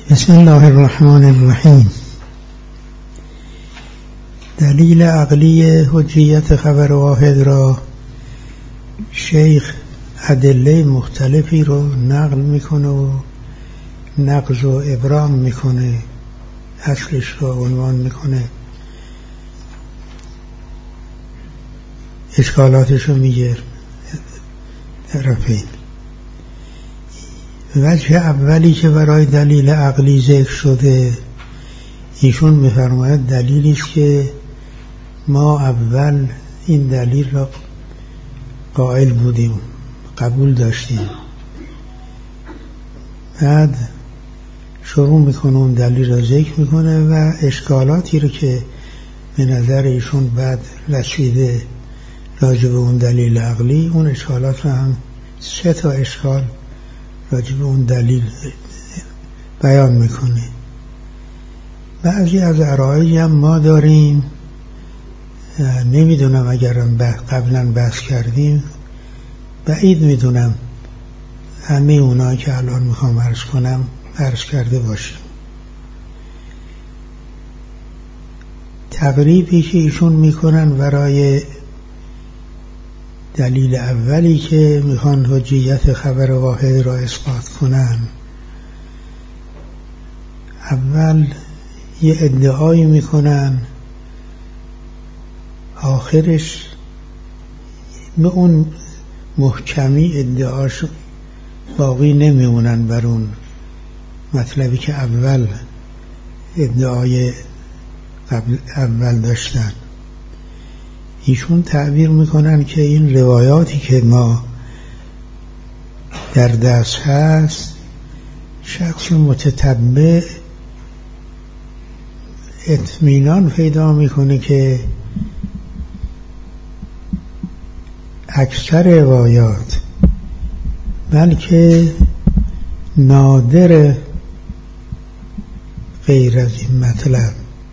بسم الله الرحمن الرحیم. دلیل عقلی حجیت خبر واحد را شیخ ادله مختلفی رو نقل میکنه و نقض و ابرام میکنه، اصلش را عنوان میکنه، اشکالاتش رو میگه طرفین. وجه اولی که برای دلیل عقلی ذکر شده، ایشون می‌فرماید دلیلی است که ما اول این دلیل را قائل بودیم، قبول داشتیم، بعد شروع میکنه اون دلیل را ذکر میکنه و اشکالاتی رو که به نظر ایشون بعد رسیده راجع به اون دلیل عقلی، اون اشکالات را هم 3 تا اشکال راجع به اون دلیل بیان میکنه. بعضی از عرایضی هم ما داریم، نمیدونم اگرم قبلا بحث کردیم، بعید میدونم همه اونایی که الان میخوام عرض کنم عرض کرده باشیم. تقریبی که ایشون میکنن برای دلیل اولی که میخوان حجیت خبر واحد را اثبات کنن، اول یه ادعایی میکنن، آخرش به اون محکمی ادعاش باقی نمیمونن بر اون مطلبی که اول ادعای اول داشتن. ایشون تعبیر میکنن که این روایاتی که ما در دست هست، شخص متتبع اطمینان پیدا میکنه که اکثر روایات، بلکه نادر غیر از این مطلب،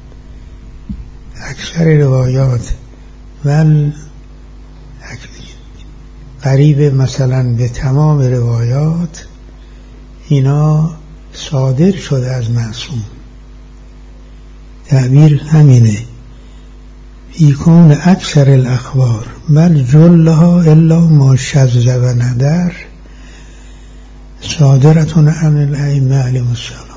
اکثر روایات ول قریب مثلا به تمام روایات اینا صادر شده از معصوم. تعبیر همینه، یکون اکثر الاخبار بل جلها الا ما شذ و ندر صادرتون عن الائمه علیهم السلام.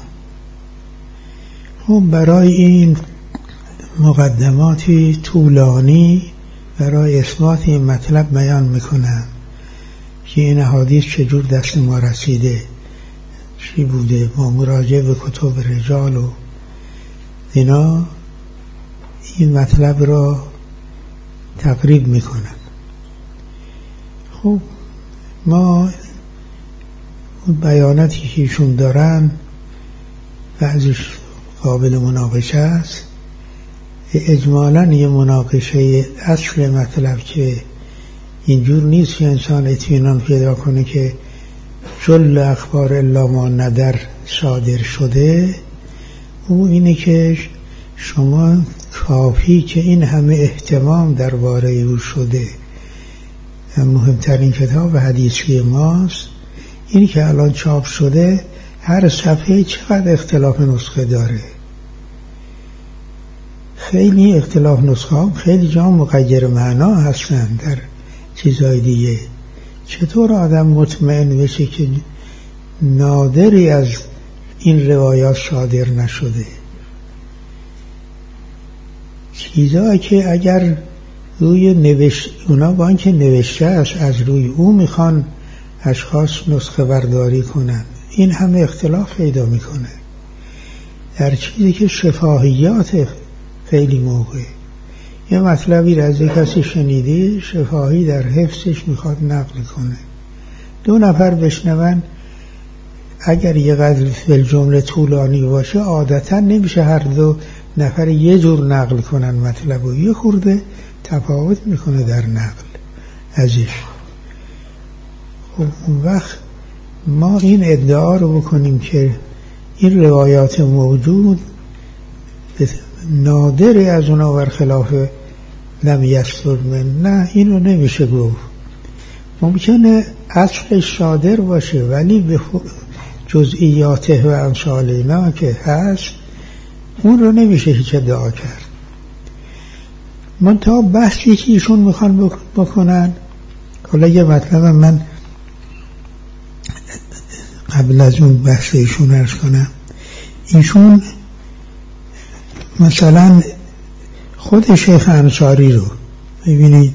خب برای این مقدماتی طولانی برای اثبات این مطلب بیان میکنن که این احادیث چجور دست ما رسیده، چی بوده، با مراجعه به کتب رجال و اینا این مطلب را تقریب میکنن. خب ما بیاناتی که ایشون دارن بعضیش قابل مناقشه است، اجمالاً یه مناقشه اصل مطلب که اینجور نیست که انسان اطمینان پیدا کنه که جل اخبار الا ما ندر صادر شده. او اینه که شما کافی که این همه اهتمام درباره او شده، مهمترین کتاب حدیثی ماست، اینی که الان چاپ شده، هر صفحه چقدر اختلاف نسخه داره، خیلی اختلاف نسخه هم خیلی جا مغیر معنا هستن در چیزهای دیگه. چطور آدم مطمئن بشه که نادری از این روایات صادر نشده؟ چیزایی که اگر روی اونا با اینکه نوشته است از روی او میخوان اشخاص نسخه برداری کنن، این همه اختلاف پیدا میکنه در چیزی که شفاهیات. خیلی موقع یه مطلبی را از کسی شنیده، شفاهی در حفظش میخواد نقل کنه، 2 نفر بشنون، اگر یه قدر فی الجمله طولانی باشه عادتا نمیشه هر 2 نفر یه جور نقل کنن مطلب و یه خورده تفاوت میکنه در نقل ازش. خب اون وقت ما این ادعا رو بکنیم که این روایات موجود نادری از اونا برخلاف لم یستر من، نه اینو نمیشه گفت. ممکنه اصلش صادر باشه ولی به جزئیاته و امثال اینا که هست اون رو نمیشه هیچ ادعا کرد. منتها بحثی که ایشون میخوان بکنن، حالا یه مطلب من قبل از اون بحث ایشون عرض کنم. ایشون مثلا خود شیخ انصاری رو ببینید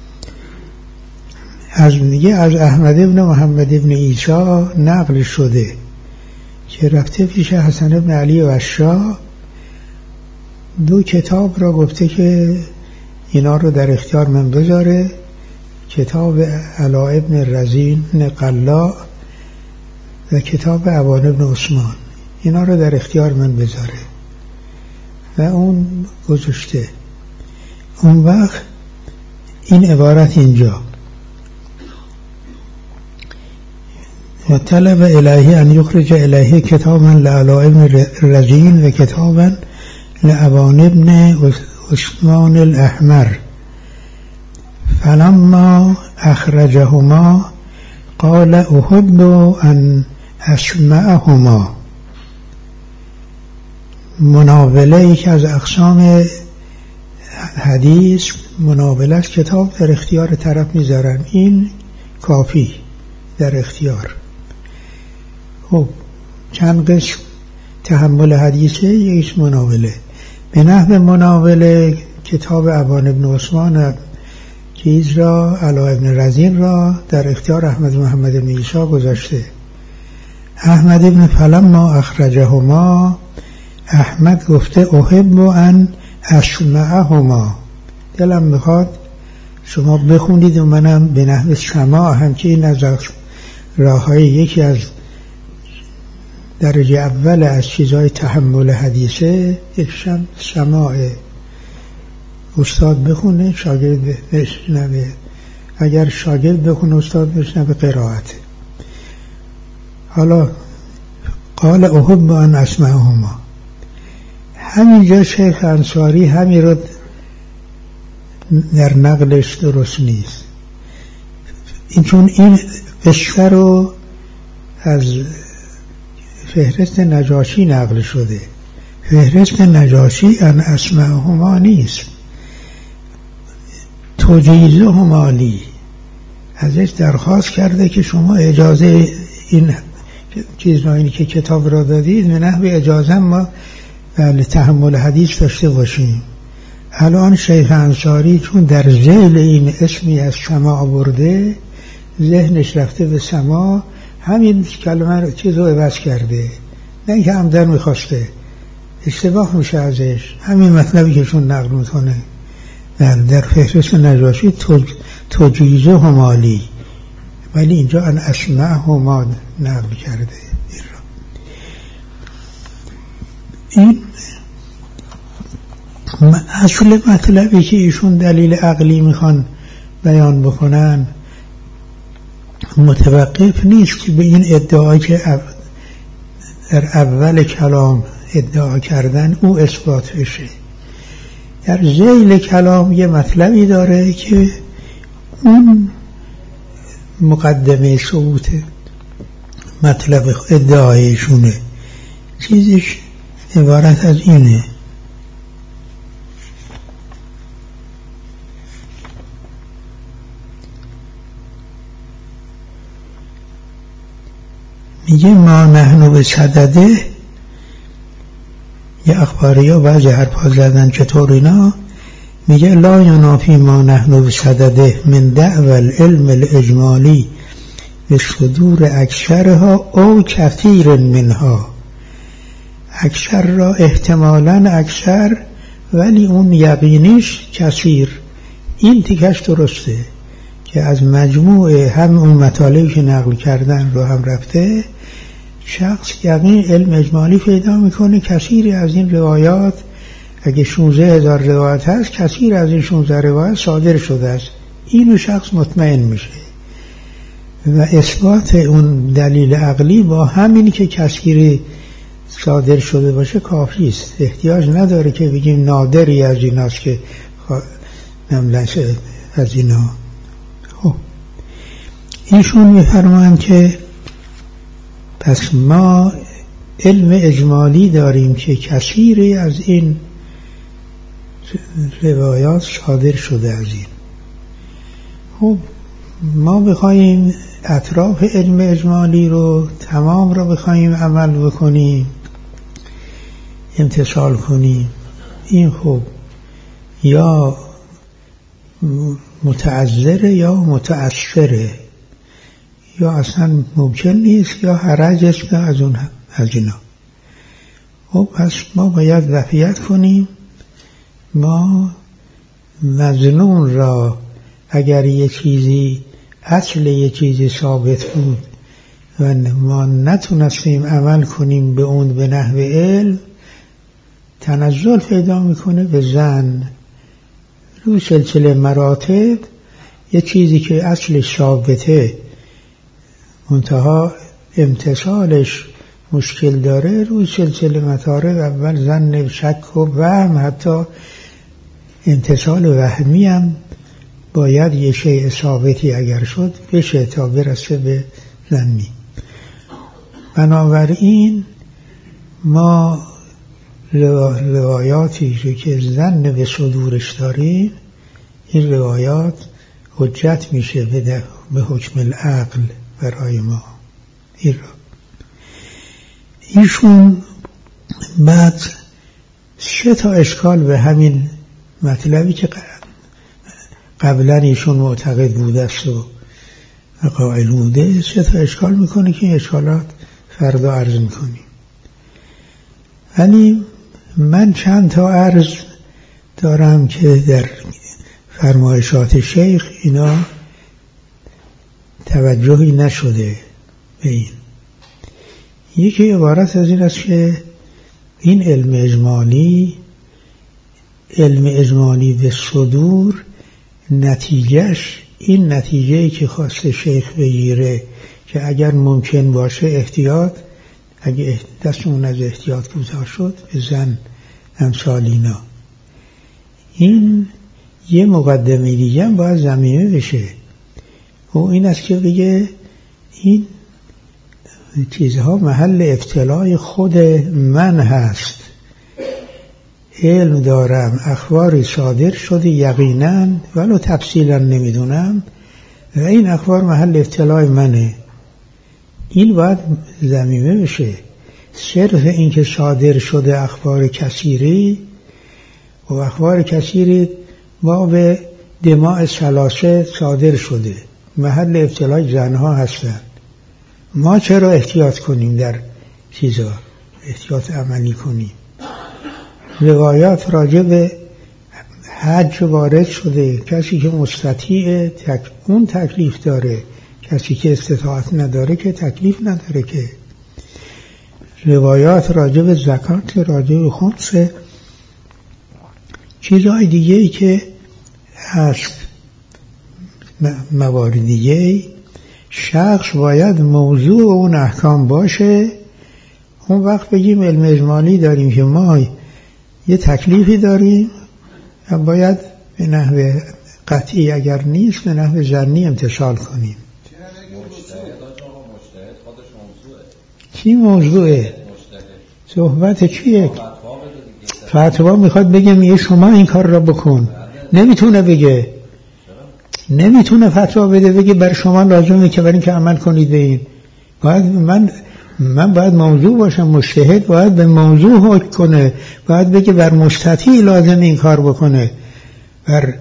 از احمد ابن محمد ابن عیسی نقل شده که رفته پیش حسن ابن علی وشا، 2 کتاب را گفته که اینا رو در اختیار من بذاره، کتاب علا ابن رزین قلا و کتاب عوان ابن عثمان، اینا رو در اختیار من بذاره و اون گذاشته. اون وقت این عبارت اینجا و طلب الهی ان یخرج الهی کتابا لعلا ابن رزین و کتابا لعوان ابن عثمان الاحمر، فلما اخرجهما قال احب ان اسمعهما. مناوله یکی از اقسام حدیث مناوله است، کتاب در اختیار طرف میذارن، این کافی در اختیار. خب چند قسم تحمل حدیثه، یک مناوله. به نحو مناوله کتاب عوان ابن عثمان چیز را علا ابن رزین را در اختیار احمد محمد ابن عیسی گذاشته. احمد ابن فلما اخرجهما، احمد گفته احب ان اسمعهما، دلم میخواد شما بخونید و منم به نحو سماع، همچنین از راههای یکی از درجه اول از چیزهای تحمل حدیثه یکشم سماع، استاد بخونه شاگرد بشنوه، اگر شاگرد بخونه استاد بشنوه قرائت. حالا قال احب ان اسمعهما، همینجا شیخ انصاری همین رو در نقلش درست نیست، چون این قصه رو از فهرست نجاشی نقل شده. فهرست نجاشی ان اسمعهما نیست، تجیزهما لی، ازش درخواست کرده که شما اجازه این چیز را، اینی که کتاب را دادید به نحو اجازه ما تحمل حدیث داشته باشیم. الان شیخ انصاری چون در ذیل این اسمی از سماع برده، ذهنش رفته به سماع، همین کلمه چیز رو عوض کرده، نه اینکه عمدن میخواسته، اشتباه میشه ازش. همین مطلبی که چون نقل میکنه در فهرست نجاشی تجیزه همالی، ولی اینجا ان اسمع هما نقل کرده. این اصل مطلبی که ایشون دلیل عقلی میخوان بیان بکنن متوقف نیست که به این ادعا که در اول کلام ادعا کردن او اثبات بشه. در ذیل کلام یه مطلبی داره که اون مقدمه ثبوت مطلب ادعایشونه. چیزش عبارت از اینه: میگه ما نحنو به صدده، یه اخباری ها بعضی حرفا زدن چطور اینا، میگه لا ینافی ما نحنو به صدده من دعوى العلم الاجمالی به صدور اکثرها او کثیر منها. اکثر را احتمالاً اکثر، ولی اون یقینیش کثیر. این تیکش درسته که از مجموع هم اون مطالبی که نقل کردن رو هم رفته، شخص یقین علم اجمالی پیدا میکنه. کثیری از این روایات، اگه 16,000 روایت هست، کثیر از این 16 روایت صادر شده است. اینو شخص مطمئن میشه و اثبات اون دلیل عقلی با همین که کثیری صادر شده باشه کافی است. احتیاج نداره که بگیم نادری از این است که نملسه از اینا. خب ایشون میفرمایند که پس ما علم اجمالی داریم که کثیری از این روایات صادر شده از این. خب ما بخوایم اطراف علم اجمالی رو تمام رو بخوایم عمل بکنیم، امتثال کنیم، این خب یا متعذره یا متأثره، یا اصلا ممکن نیست، یا حرج است از اینا. خب پس ما باید وفیت کنیم. ما مظنون را اگر یه چیزی اصل یه چیزی ثابت بود و ما نتونستیم عمل کنیم به اون به نحو علم، تنزل پیدا میکنه به ظن. روی سلسله مراتب یه چیزی که اصلش ثابته منتها امتثالش مشکل داره، روی سلسله مطالب اول ظن، شک و وهم، حتی امتثال وهمی هم باید یه شیء ثابتی اگر شد بشه تا برسه به ظنی. بنابراین ما روایاتی که ظن به صدورش داریم، این روایات حجت میشه به حکم العقل برای ما. ایشون بعد 3 اشکال به همین مطلبی که قبلا ایشون معتقد بوده است و قائل بوده 3 اشکال میکنه که این اشکالات فردا عرض میکنیم. ولی من چند تا عرض دارم که در فرمایشات شیخ اینا توجهی نشده به این. یکی عبارت از این است که این علم اجمالی به صدور نتیجهش این نتیجه‌ای که خواسته شیخ بگیره که اگر ممکن باشه احتیاط، اگه دستمون از احتیاط کوتاه شد به ظن امثال اینا، این یه مقدمه دیگه هم باید ضمیمه بشه و این است که بگه این چیزها محل ابتلاء خود من هست. علم دارم، اخباری صادر شده یقینا ولو تفصیلا نمیدونم و این اخبار محل ابتلاء منه. این باید ضمیمه بشه. صرف این که صادر شده اخبار کثیری و اخبار کثیری باب دماء ثلاثه صادر شده محل ابتلاء زنها هستند. ما چرا احتیاط کنیم در چیزا، احتیاط عملی کنیم؟ روایات راجع به حج وارد شده، کسی که مستطیع اون تکلیف داره، کسی که استطاعت نداره که تکلیف نداره. که روایات راجع به زکات، راجع به خمس، چیزهای دیگه‌ای که هست، موارد دیگه‌ای، شخص باید موضوع اون احکام باشه. اون وقت بگیم علم اجمالی داریم که ما یه تکلیفی داریم و باید به نحو قطعی اگر نیست به نحو ظنی امتثال کنیم. چی موضوعه؟ صحبت چیه؟ فتوا میخواد بگه میگه شما این کار را بکن. نمیتونه بگه، نمیتونه فتوا بده بگه برای شما لازمه که برای این که عمل کنید به این. باید من باید موضوع باشم، مجتهد باید به موضوع حکم کنه، باید بگه بر مستطیع لازم این کار بکنه، بر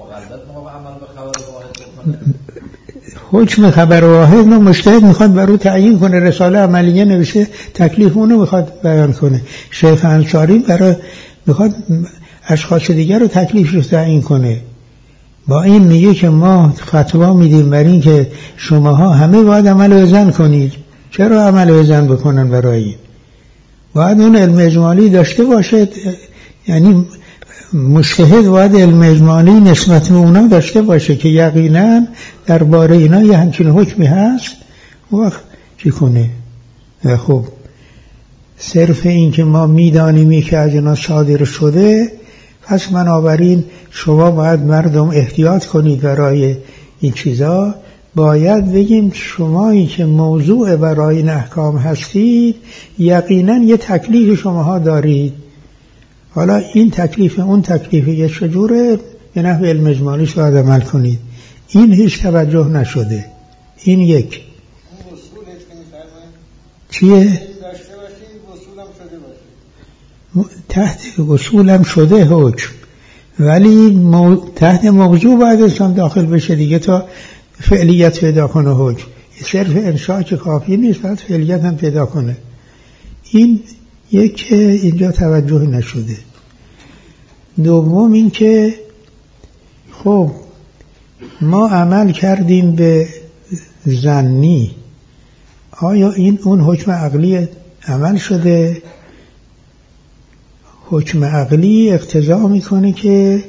حکم خبر واحد رو مجتهد میخواد برای تعیین کنه. رساله عملیه نوشته تکلیف اونو میخواد بیان کنه. شیخ انصاری برای میخواد اشخاص دیگر رو تکلیفش رو تعیین کنه. با این میگه که ما فتوا میدیم برای این که شماها همه باید عمل وزن کنید. چرا عمل وزن بکنن؟ برای باید اون علم اجمالی داشته باشد، یعنی مجتهد باید علم اجمالی نسبت به اونا داشته باشه که یقینا درباره اینا یه همچین حکمی هست. وقت چی کنه؟ خب صرف این که ما میدانیم که از اینا صادر شده، پس بنابراین شما باید مردم احتیاط کنید برای این چیزا باید بگیم شمایی که موضوع برای این احکام هستید یقینا یه تکلیف شماها دارید. حالا این تکلیف اون تکلیف یه چجوره به نحو علم اجمالیش باید عمل کنید. این هیچ توجه نشده. این یک چیه؟ تحت اصولم شده حکم، ولی تحت موضوع باید انسان داخل بشه دیگه تا فعلیت پیدا کنه. حکم صرف انشاء که کافی نیست، باید فعلیت هم پیدا کنه. این یک که اینجا توجه نشده. دوم این که خب ما عمل کردیم به ظنی، آیا این اون حکم عقلی عمل شده؟ حکم عقلی اقتضا میکنه که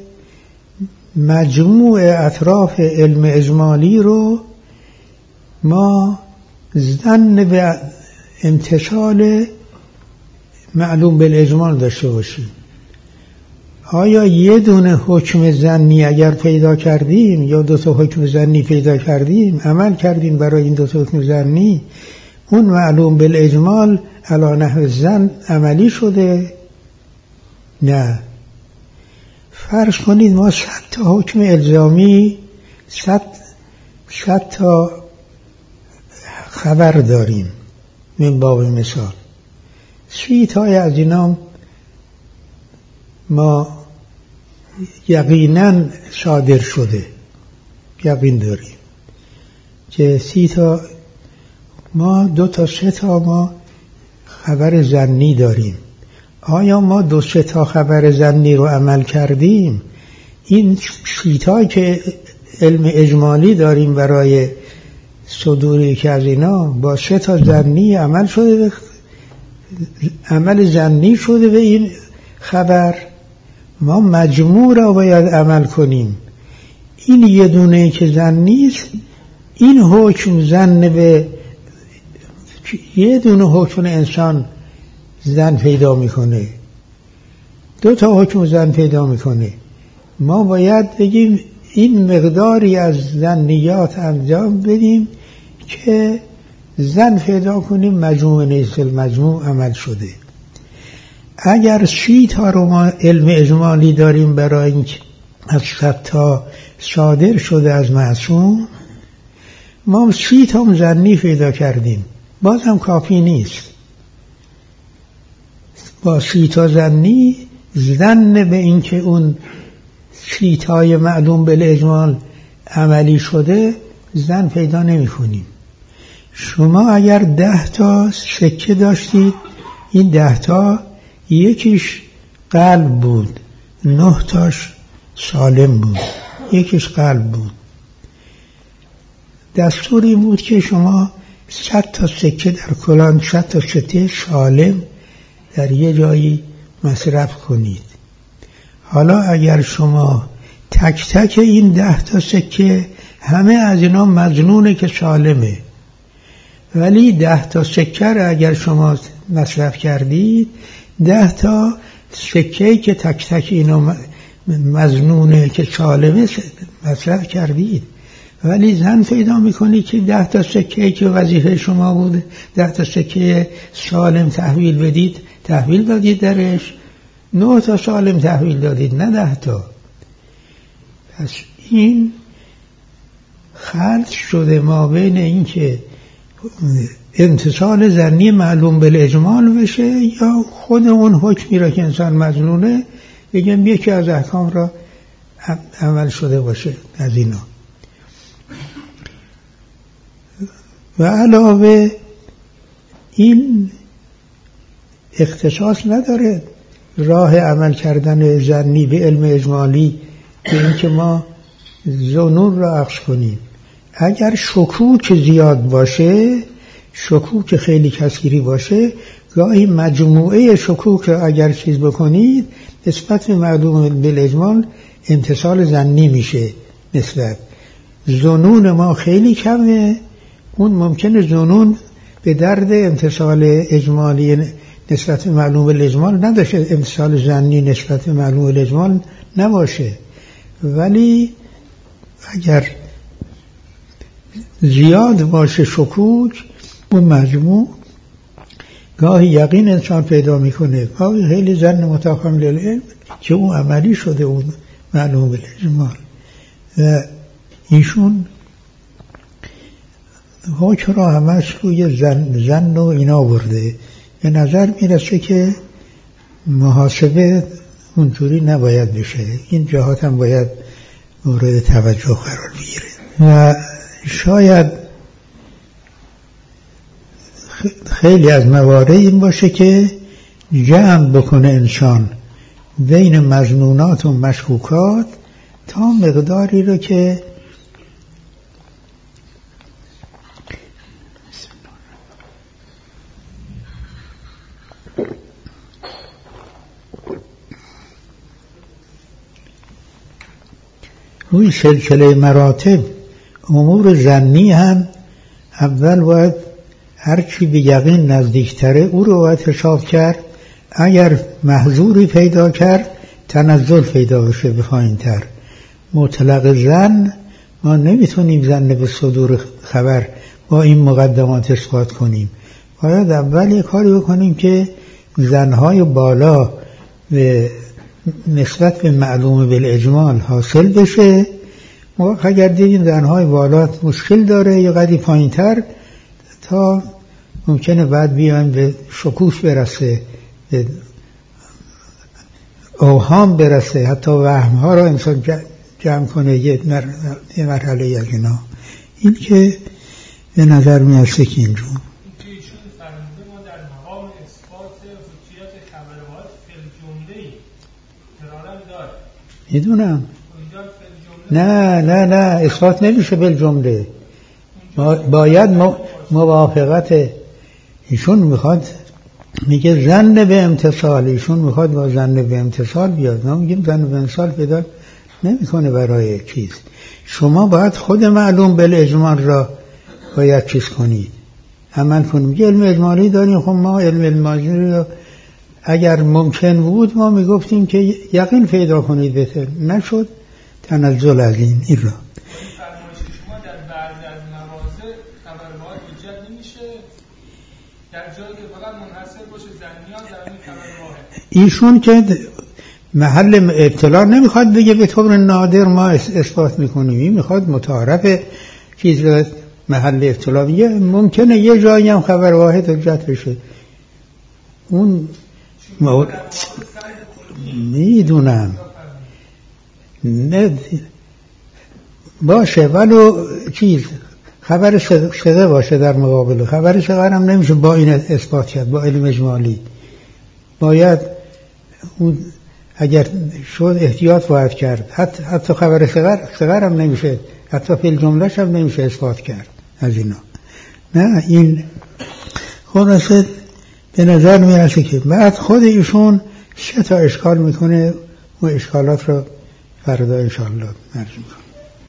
مجموع اطراف علم اجمالی رو ما ظن به امتثال معلوم بالاجمال داشته باشیم. آیا یه دونه حکم ظنی اگر پیدا کردیم یا دو تا حکم ظنی پیدا کردیم، عمل کردیم برای این دو تا حکم ظنی، اون معلوم بالاجمال علی نحو ظن عملی شده؟ نه. فرض کنید ما 100 تا حکم الزامی، 100 تا خبر داریم. من باب مثال 30 تای از اینا ما یقینا صادر شده، یقین داریم که 30 تا، ما 2 تا 3 تا ما خبر ظنی داریم. آیا ما 2-3 تا خبر ظنی رو عمل کردیم؟ این 30 تا که علم اجمالی داریم برای صدوری که از اینا با 3 تا ظنی عمل شده، عمل ظنی شده به این خبر، ما مجموع را باید عمل کنیم. این یه دونه که ظنی است، این حکم ظن به یه دونه حکم انسان ظن پیدا میکنه، 2 تا حکم ظن پیدا میکنه. ما باید بگیم این مقداری از ظنیات انجام بدیم که ظن پیدا کنیم مجموع نیست، مجموع عمل شده. اگر 30 تا رو ما علم اجمالی داریم برای اینکه از 100 تا صادر شده از معصوم، ما 30 تا ظنی پیدا کردیم، باز هم کافی نیست. با 30 تا ظنی ظن به اینکه اون 30 تای معلوم بالاجمال عملی شده ظن پیدا نمی کنیم. شما اگر 10 تا سکه داشتید، این 10 تا یکیش قلب بود، 9 تاش سالم بود، یکیش قلب بود. دستوری بود که شما 100 تا سکه در کلان، 100 تا سکه سالم در یه جایی مصرف کنید. حالا اگر شما تک تک این 10 تا سکه همه از اینا مظنونه که سالمه، ولی 10 تا سکه را اگر شما مصرف کردید، 10 تا سکه که تک تک اینا مظنونه که سالمه مصرف کردید، ولی ظن پیدا میکنی که 10 تا سکه که وظیفه شما بود 10 تا سکه سالم تحویل بدید، تحویل دادید درش، 9 تا سالم تحویل دادید، نه 10 تا. پس این خلط شده ما بین این که امتصال ظنی معلوم بالاجمال بشه یا خود اون حکمی را که انسان مظنونه بگم یکی از احکام را عمل شده باشه از اینا. و علاوه این اختصاص نداره راه عمل کردن ظنی به علم اجمالی به این که ما ظنون را عکس کنیم. اگر شکوک زیاد باشه، شکوک خیلی کثیری باشه، گاهی مجموعه شکوک را اگر چیز بکنید نسبت به معلوم بالاجمال امتصال ظنی میشه. نسبت ظنون ما خیلی کمه، اون ممکنه ظنون به درد امتصال اجمالی نسبت به معلوم بالاجمال نداشه، امتصال ظنی نسبت به معلوم بالاجمال نباشه. ولی اگر زیاد باشه شکوک و مجموع گاهی یقین انسان پیدا میکنه، گاهی خیلی ظن متکامل العلم که اون عملی شده اون معلوم بالاجمال. و ایشون حکم را همش روی زن و اینا برده. به نظر میرسه که محاسبه اونجوری نباید بشه، این جهات هم باید مورد توجه قرار بگیره. و شاید خیلی از موارد این باشه که جمع بکنه انسان بین مظنونات و مشکوکات تا مقداری رو که روی سلسله مراتب امور ظنی هم اول باید هرچی به یقین نزدیکتره او رو باید حساب کرد. اگر محظوری پیدا کرد تنزل پیدا بشه به پایین‌تر. مطلق ظن ما نمیتونیم ظن به صدور خبر با این مقدمات اثبات کنیم. باید اول یک کاری بکنیم که ظن‌های بالا به نسبت به معلوم بالاجمال حاصل بشه. ما اگر دیدیم ظن‌های بالا مشکل داره یا قدری پایین‌تر، تا ممکنه بعد بیایم به شکوک برسه، به اوهام برسه، حتی وهم‌ها را انسان جمع کنه یه مرحله از اینا. این که به نظر میاد که اینجور میدونم. نه اثبات نمیشه بالجمله، باید موافقت ایشون میخواد، میگه ظن به امتصال، ایشون میخواد با ظن به امتصال بیاد. ما میگیم ظن به امتصال پیدا نمیکنه برای چیز. شما باید خود معلوم بالاجمال را باید چیز کنید، عمل کنید. میگه علم اجمالی داریم، خب ما علم اجمالی را اگر ممکن بود ما میگفتیم که یقین پیدا کنید، بهتر نشد تنزل از این را. فرمایش شما در بعضی از مواضع خبرات حجت نمیشه، در جایی که فقط منحصر باشه ظنیات در این خبرات. ایشون که محل ابتلا نمیخواد بگه به طور نادر ما اثبات میکنیم، این میخواد متعارف چیز را محل ابتلا بگه. ممکنه یه جایی هم خبر واحد حجت بشه، اون میدونم نه باشه، ولو چیز خبر صدق باشه در مقابل خبر صغر هم نمیشه با این اثبات کرد. با علم اجمالی باید اون اگر شد احتیاط باید کرد، حتی خبر صغر هم نمیشه، حتی فی الجمله‌ش هم نمیشه اثبات کرد از اینا. نه این خلاصه به نظر میرسه که بعد خود ایشون 3 اشکال میکنه و اشکالات رو فردا انشاءالله عرض میکنه.